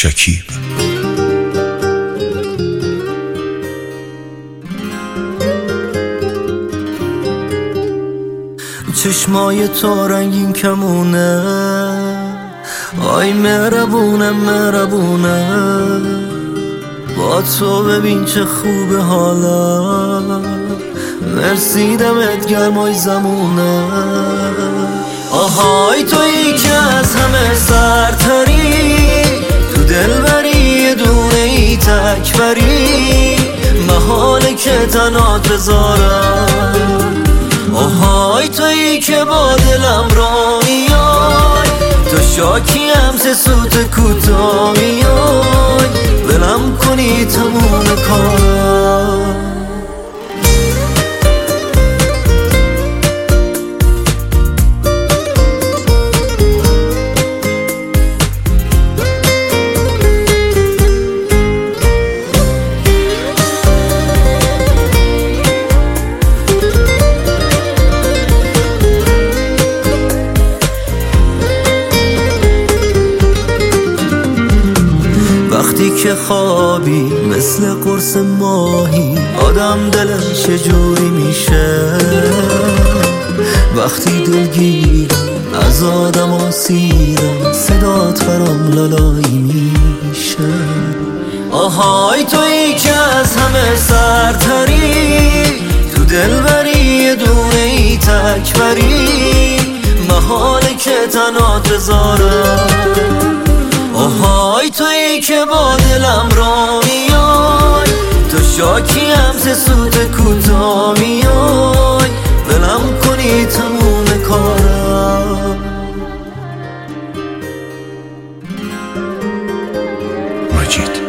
شکیب. چشمای تو رنگین کمونه، آی مهربونه مهربونه، با تو ببین چه خوبه حالا، مرسی دمت گرمای زمونه. آهای تویی که از همه سرتری، تو دلبری یه دونه ای تکبری، محاله که تنات بذارم. آهای تویی که با دلم را میای، تو شاکی هم سه سوت کوتا میای، ولم کنی تموم کارم. وقتی که خوابی مثل قرص ماهی، آدم دلش چجوری میشه، وقتی دلگیرم از آدم آسیرم، صدات برام لالایی میشه. آهای تویی که از همه سرتری، تو دلبری یه دونه ای تکبری، محاله که تنات بذارم. آهای تویی که با دلم را میای، تو شاکی هم سه سوت کوتا میای، ولم کنی تموم کارم. مجید